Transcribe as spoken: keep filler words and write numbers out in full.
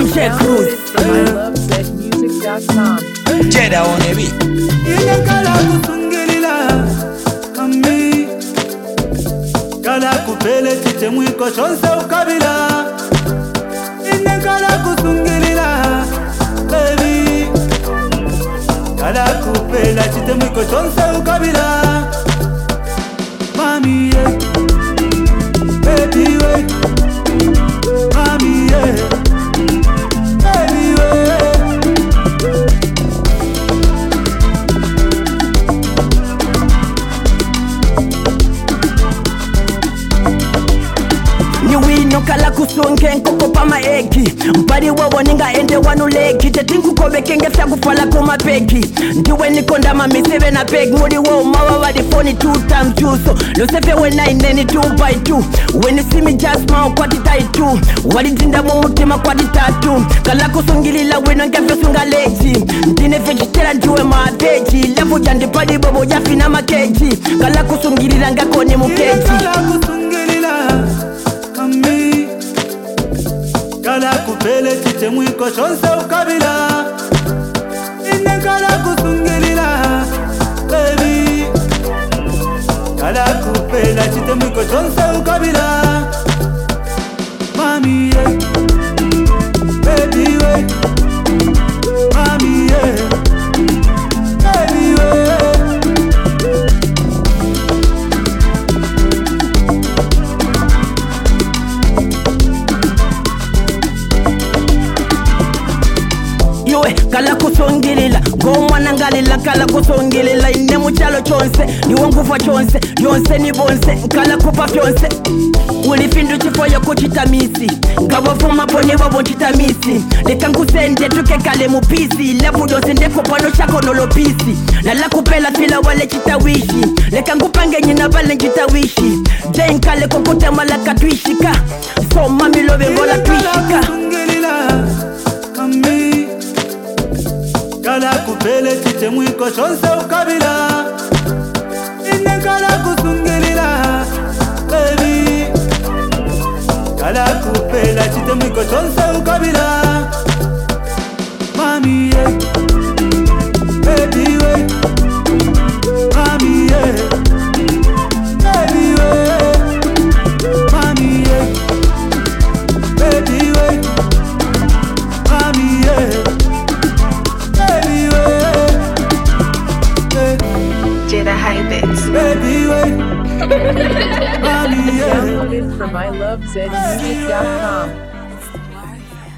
D J Cruz. I love zed music dot com. Jeda on the beat. Ile kala kusungilila Mami Kala kupele tite mwiko chonse ukabila Ile kala kusungilila Baby Kala kupele tite mwiko chonse ukabila Mami yeah Baby wait Mami yeah Baby wait Kala kusunge nkoko pa maeki Mpari wawo ninga ende wanu leki Tetingu kobe kenge fya kufala kuma peki Ndiwe nikonda mami seve na peg Muri wawo mawa wadi phone two times two So lo sefe we nine neni two by two When you see me just mao kwa titai two Wadi tinda mumutima kwa titatu Kala kusungilila wino ngefe sunga leki Ndine vegetera ndiwe maateji Lefu jandi padi bobo jafi na makeji Kala kusungilila ngako ni mukeji Kala kusungilila Mami Kala kupele tite mwiko chonse ukabila Ine kala kusungilila Baby Kala kupele tite mwiko chonse ukabila Mami yeah Baby wait Mami yeah Baby wait Kala kusongilila Gomwana ngalila kala kusongilila Ine muchalo chonse Niwe ngufa chonse Yonse ni bonse Kala kupa fyonse Ulifindu chifoyo kuchitamisi Ngawafuma pone wabo chitamisi Leka ngusende tuke kale mupisi Lefu yonse ndeko pano chako nolopisi Nala kupela fila wale chitawishi Leka ngupange njina vale njitawishi Jane kale kukuta malaka tuishika So mami lobe ngola tuishika Mami Kala kupele tite mwiko chonse ukabila Ine kala kusungilila Baby Kala kupele tite mwiko chonse ukabila Mami yeah Baby wait Mami yeah Baby wait Mami yeah Baby wait Mami yeah Jeda Hypex. Baby wait Mami yeah Download it from I love zed music dot com.